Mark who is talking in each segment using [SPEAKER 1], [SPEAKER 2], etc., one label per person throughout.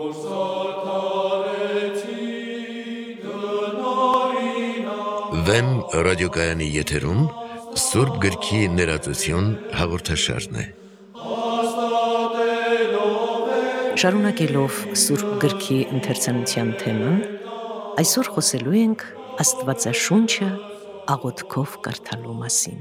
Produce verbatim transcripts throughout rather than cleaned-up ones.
[SPEAKER 1] Վեմ ռադիոկայանի եթերում Սուրբ գրքի ներածություն հաղորդաշարն է։
[SPEAKER 2] Շարունակելով Սուրբ գրքի ընթերցանության թեման, այսօր խոսելու ենք Աստվածաշունչը աղոթքով կարդալու մասին։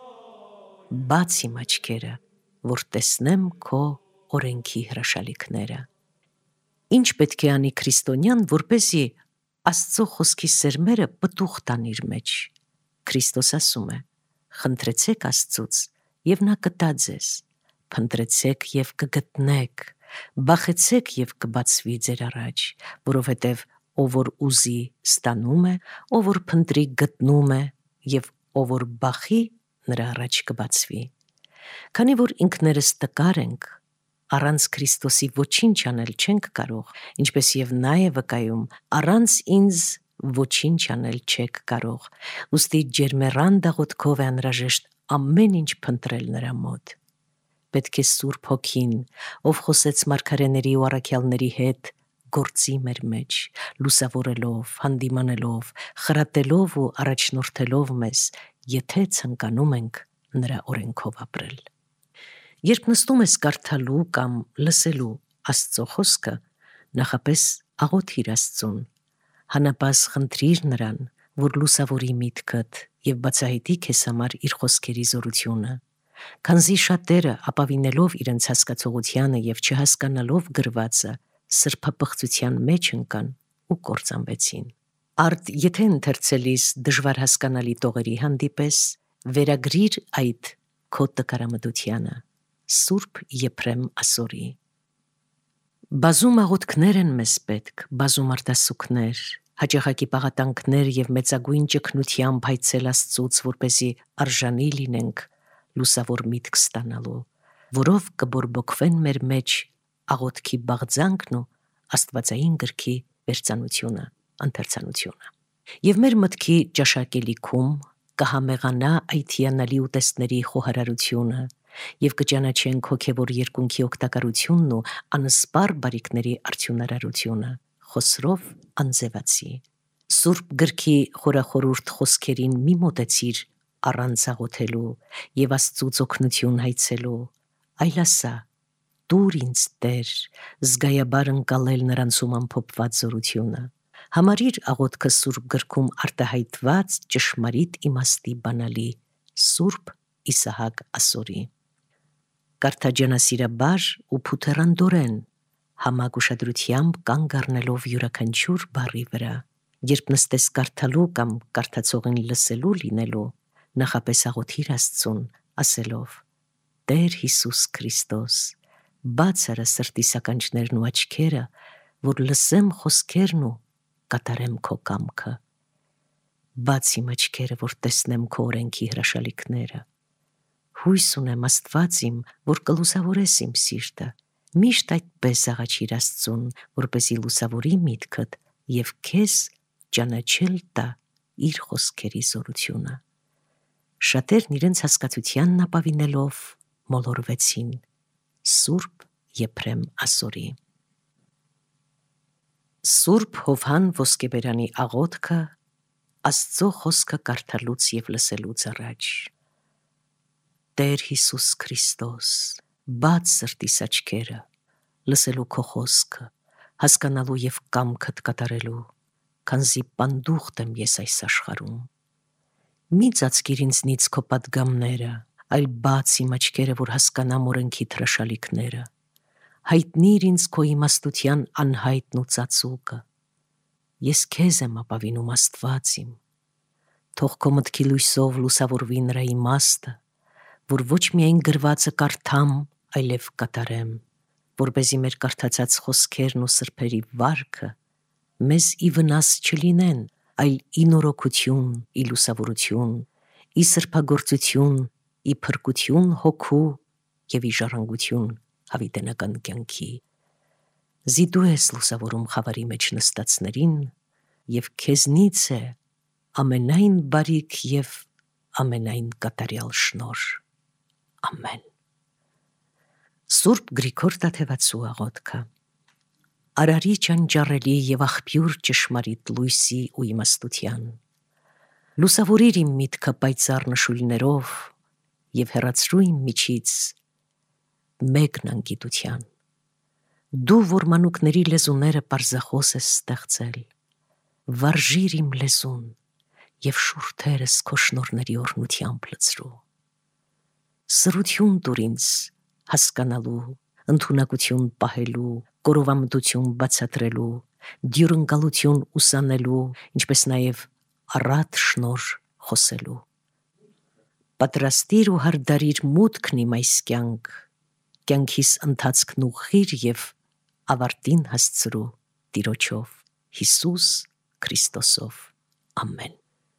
[SPEAKER 2] Բաց իմ աչքերը, որ տեսնեմ քո օրենքի հրաշալիքները։ Ինչ պետք է անի քրիստոնյան, որպեսզի Աստծո խոսքի սերմերը պտուղ տան իր մեջ։ Քրիստոս ասում է. խնդրեցեք Աստծուց, և նա կտա ձեզ, փնտրեցեք և կգտնեք, բախեցեք և կբացվի ձեր առաջ, որովհետև ով որ ուզի ստանում է, ով որ փնտրի գտնում է, և ով որ բախի, նրա առաջ կբացվի։ Քանի որ ինքներս տկար ենք, առանց Քրիստոսի ոչինչ անել չենք կարող, ինչպես և նա է վկայում, առանց ինձ ոչինչ անել չեք կարող, ուստի ջերմեռանդ աղոթքով է անհրաժեշտ ամեն ինչ փնտրել նրա մոտ։ Պետք է Սուրբ Հոգին, ով խոսեց մարգարեների ու առաքյալների հետ, գործի մեր մեջ, լուսավորելով, հանդիմանելով, խրատելով ու առաջնորդելով մեզ, եթե ցանկանում ենք նրա օրենքով ապրել։ Երբ նստում ես կարդալու կամ լսելու Աստծո խոսքը, նախապես աղոթիր Աստծուն, հանապազ խնդրիր նրան, որ լուսավորի միտքդ և բացահայտի քեզ համար իր խոսքերի զորությունը, քանզի շատերը ապավինելով իրենց հասկացողությանը և չհասկանալով գրվածը, սրբապղծության մեջ ընկան ու կործանվեցին։ Արդ եթե ընթերցելիս դժվար հասկանալի տողերի հանդիպես, վերագրիր այդ քո տկարամտությանը, Սուրբ Եփրեմ ասորի. Բազում աղոթքներ են մեզ պետք, բազում արտասուքներ, հաճախակի պաղատանքներ և մեծագույն ճգնությամբ այցել Աստծուց, որպեսզի արժանի լինենք լուսավոր միտք ստանալու, որով կբորբոքվեն մեր մեջ աղոթքի բաղձանքն ու Աստվածային գրքի վերծանությունը, ընթերցանությունը։ Եվ մեր մտքի ճաշակելիքում կհամեղանա այդ հիանալի ուտեստների խոհարարությունը և կճանաչենք հոգևոր երկունքի օգտակարությունն ու անսպառ բարիքների արդյունարարությունը, Խոսրով Անձևացի։ Սուրբ գրքի խորախորհուրդ խոսքերին մի մոտեցիր առանց աղոթելու և Աստծուց օգնություն հայցելու, այլ ասա. «Տուր ինձ Տեր, զգայաբար ընկալել նրանցում ամփոփված զորությունը»։ Համարիր աղոթքը Սուրբ գրքում արտահայտված ճշմարիտ իմաստի բանալի, Սուրբ Իսահակ ասորի։ Կարդաջանասիրաբար ու փութեռանդորեն, համակ ուշադրությամբ կանգ առնելով յուրաքանչյուր բառի վրա։ Երբ նստես կարդալու կամ կարդացողին լսելու լինելու, նախապես աղոթիր Աստծուն, ասելով. Տեր Հիսուս Քրիստոս, բաց արա սրտի սականչներն ու աչքերը, որ լսեմ խոսքերն ու կատարեմ քո կամքը։ Բաց իմ աչքերը, որ տեսնեմ քո օրենքի հրաշալիքները։ Հույս ունեմ Աստված իմ, որ կլուսավորես իմ սիրտը, միշտ այդպես աղաչիր Աստծուն, որպեսզի լուսավորի միտքդ և քեզ ճանաչել տա իր խոսքերի զորությունը։ Շատերն իրենց հասկացությանն ապավինելով մոլորվեցին, Սուրբ Եփրեմ ասորի։ Սուրբ Հովհան Ոսկեբերանի աղոթքը Աստծո խոսքը կարդալուց և լսելուց առաջ։ Տեր Հիսուս Քրիստոս, բաց սրտիս աչքերը, լսելու քո խոսքը, հասկանալու և կամքդ կատարելու, քանզի պանդուխտ եմ ես այս աշխարհում։ Մի ծածկիր ինձնից քո պատգամները, այլ բաց իմ աչքերը, որ հասկանամ օրենքիդ հրաշալիքները։ Հայտնիր ինձ քո իմաստության անհայտն ու ծածուկը։ Ես քեզ եմ ապավինում, Աստված իմ։ Թող քո մտքի լույսով լուսավորվի նրա իմաստը, որ ոչ միայն գրվածը կարդամ, այլև կատարեմ, որպեսզի մեր կարդացած խոսքերն ու սրբերի վարքը մեզ ի վնաս չլինեն, այլ ի նորոգություն, ի լուսավորություն, ի սրբագործություն, ի փրկություն հոգու և ի ժառանգություն հավիտենական կյանքի։ Զի դու ես լուսավորում խավարի մեջ նստածներին, և քեզնից է ամենայն բարիք և ամենայն կատարյալ շնորհ։ Ամեն։ Սուրբ Գրիգոր Տաթևացու աղոթքը։ արարիչ անջառելի եւ աղբյուր ճշմարիտ լույսի ու իմաստության։ Լուսավորիր իմ միտքը պայծառ նշույլներով եւ հեռացրու իմ միջից մեկն անգիտության։ Դու, որ մանուկների լեզուները պարզախոս ես ստեղծել, վարժիր իմ լեզուն եւ շուրթերս քո շնորհների օրհնությամբ լցրու։ Սրություն տուր ինձ հասկանալու, ընդունակություն պահելու, կորովամտություն բացատրելու, դյուրընկալություն ուսանելու, ինչպես նաև առատ շնոր խոսելու։ Պատրաստիր ու հարդարիր մուտքն իմ այս կյանք, կյանքիս ընթացքն ուղղիր եւ ավարտին հասցրու Տիրոջով, Հիսուս Քրիստոսով։ Ամեն։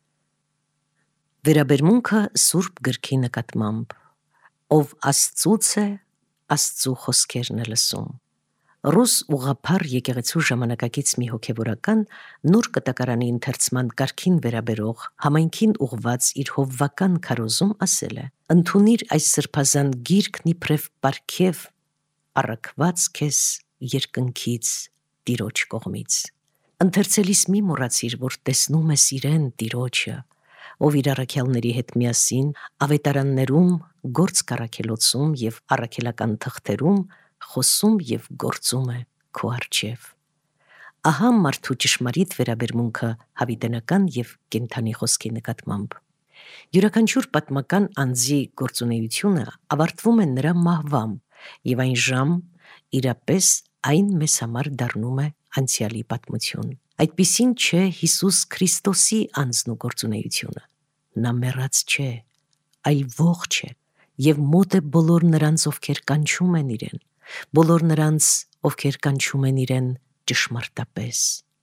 [SPEAKER 2] Վերաբերմունքը Սուրբ գրքի նկատմամբ, ով Աստծուց է, Աստծու խոսքերն է լսում։ Ռուս ուղղափառ եկեղեցու ժամանակակից մի հոգևորական նոր կտակարանի ընթերցման կարգին վերաբերող համայնքին ուղված իր հովվական քարոզում ասել է. «Ընդունիր այս սրբազան գիրքն իբրև պարգև, առաքված քեզ երկնքից Տիրոջ կողմից։ Ընթերցելիս մի մոռացիր, որ տեսնում ես իրեն Տիրոջը, ով իր առաքյալների հետ միասին ավետարաններում, գործ կառաքելոցում եւ առաքելական թղթերում խոսում եւ գործում է քո առջև»։ Ահա մարդու ճշմարիտ վերաբերմունքը հավիտենական եւ կենդանի խոսքի նկատմամբ։ Յուրաքանչյուր պատմական անձի գործունեությունը ավարտվում է նրա մահվամբ եւ այն ժամ իրապես այն մեզ համար դառնում է անցյալի պատմություն։ Այդպիսին չէ Հիսուս Քրիստոսի անձն ու գործունեությունը։ Նա մեռած չէ, այլ ողջ է եւ մոտ է բոլոր նրանց, ովքեր կանչում են իրեն, բոլոր նրանց, ովքեր կանչում են իրեն ճշմարտապես։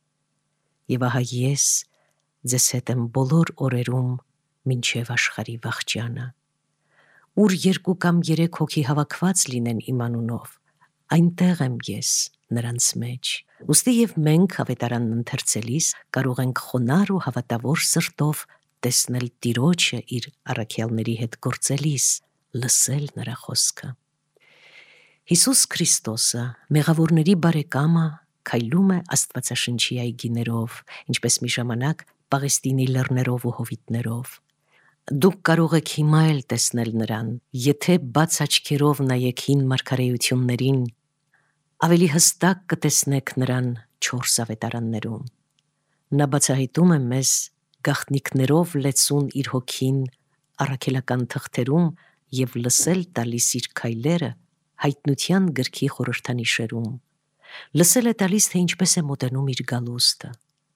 [SPEAKER 2] Եվ ահա ես ձեզ հետ եմ բոլոր օրերում մինչև աշխարհի վախճանը։ Ուր երկու կամ երեք հոգի հավաքված լինեն իմ անունով, այնտեղ եմ ես նրանց մեջ։ Ուստի եւ մենք ավետարանն ընթերցելիս կարող ենք խոնար ու հավատավոր սրտով տեսնել Տիրոջը իր առաքյալների հետ գործելիս, լսել նրա խոսքը։ Հիսուս Քրիստոսը, մեղավորների բարեկամը, քայլում է Աստվածաշնչի այգիներով, ինչպես մի ժամանակ Պաղեստինի լեռներով ու հովիտներով։ Դուք կարող եք հիմա էլ տեսնել նրան, եթե բաց աչքերով նայեք հին մարգարեություններին, ավելի հստակ կտեսնեք նրան չորս ավետարաններում։ Նա բացահայտում է մեզ գաղտնիքներով լեցուն իր հոգին առաքելական թղթերում եւ լսել տալիս իր քայլերը հայտնության գրքի խորհրդանիշերում։ Լսել է տալիս, թե ինչպես է մոտենում իր գալուստը։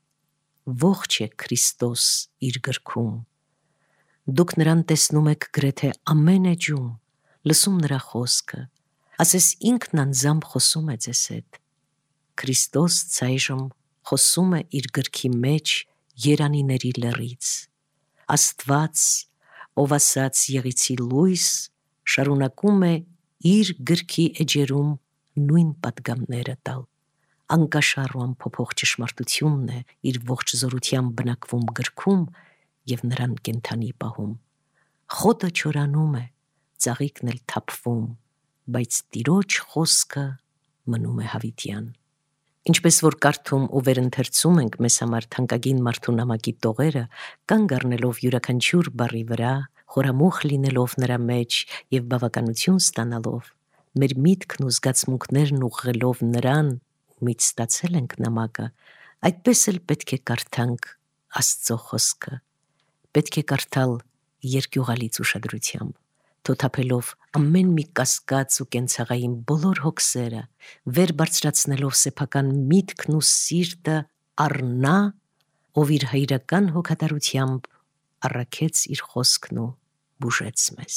[SPEAKER 2] Ողջ է Քրիստոս իր գրքում։ Դուք նրան տեսնում եք գրեթե ամեն էջում, լսում նրա խոսքը, ասես ինքն անձամբ խոսում է ձեզ հետ։ Քրիստոս ցայժմ խոսում է իր գրքի մեջ երանիների լեռից։ Աստված, ով ասաց եղիցի լույս, շարունակում է իր գրքի էջերում նույն պատգամները տալ։ Անկաշառ ու անփոփոխ ճշմարտությունն է իր ողջ զորությամբ բնակվում գրքում եւ նրան կենդանի պահում։ Խոտը չորանում է, ծաղիկն էլ թափվում, բայց Տիրոջ խոսքը մնում է հավիտյան։ Ինչպես որ կարդում ու վերընթերցում ենք մեզ համար թանկագին մարդու նամակի տողերը, կանգ առնելով յուրաքանչյուր բառի վրա, խորամուխ լինելով նրա մեջ եւ բավականություն ստանալով, մեր միտքն ու զգացմունքներն ուղղելով նրան, ումից ստացել ենք նամակը, այդպես էլ պետք է կարդանք Աստծո խոսքը։ Պետք է կարդալ երկյուղալից ուշադրությամբ, թոթափելով ամեն մի կասկած ու կենցաղային բոլոր հոգսերը, վեր բարձրացնելով սեփական միտքն ու սիրտը առ նա, ով իր հայրական հոգատարությամբ առաքեց իր խոսքն ու բուժեց մեզ։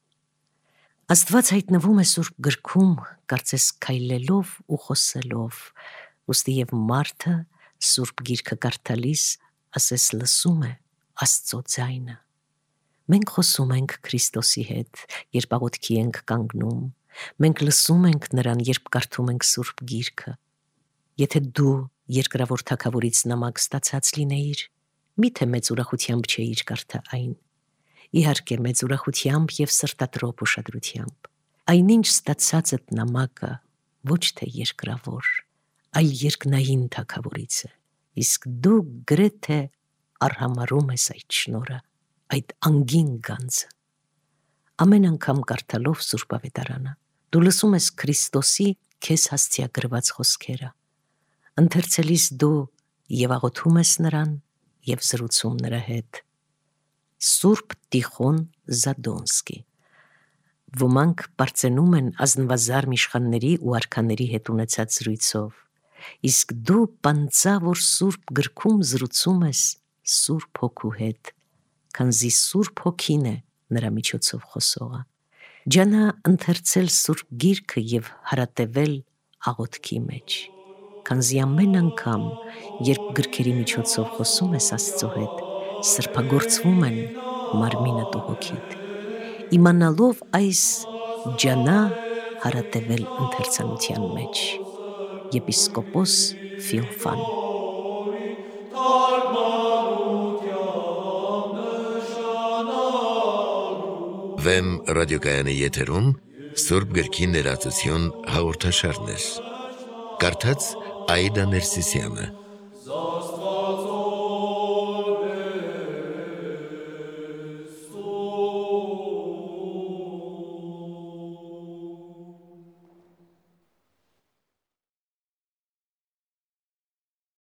[SPEAKER 2] Աստված հայտնվում է Սուրբ գրքում, կարծես քայլելով ու խոսելով, ուստի եւ մարդը Սուրբ գիրքը կարդալիս ասես լսում է Աստծո ձայնը։ Մենք խոսում ենք Քրիստոսի հետ, երբ աղոթքի ենք կանգնում, մենք լսում ենք նրան, երբ կարդում ենք Սուրբ գիրքը։ Եթե դու երկրավոր թագավորից նամակ ստացած լինեիր, միթե մեծ ուրախությամբ չէիր կարդա այն։ Իհարկե մեծ ուրախությամբ եւ սրտատրոփ ուշադրությամբ։ Այնինչ ստացածդ նամակը ոչ թե երկրավոր, այլ երկնային թագավորից է, իսկ դու գրեթե արհամարում ես այդ շնորհը, այդ անգին գանձը։ Ամեն անգամ կարդալով Սուրբ Ավետարանը, դու լսում ես Քրիստոսի քեզ հասցեագրված խոսքերը, ընթերցելիս դու եւ աղոթում ես նրան եւ զրուցում նրա հետ։ Սուրբ Տիխոն Զադոնսկի։ Ոմանք բարձենում են ազնվազարմ իշխանների ու արքաների հետ ունեցած զրույցով, իսկ դու պանծավոր Սուրբ գրքում զրուցում ես Սուրբ Հոգու հետ, քանզի Սուրբ Հոգին է նրա միջոցով խոսողը։ Ջանա ընթերցել Սուրբ Գիրքը եւ հարատևել աղոթքի մեջ, քանզի ամեն անգամ, երբ գրքերի միջոցով խոսում ես Աստծո հետ, սրբագործվում են մարմինդ ու հոգիդ։ Իմանալով այս, ջանա հարատևել ընթերցանության մեջ։ Եպիսկոպոս Ֆիլֆան։
[SPEAKER 1] Վեմ ռադիոկայանի եթերում Սուրբ գրքի ներածություն հաղորդաշարներ։ Կարդաց Աիդա Ներսիսյանը։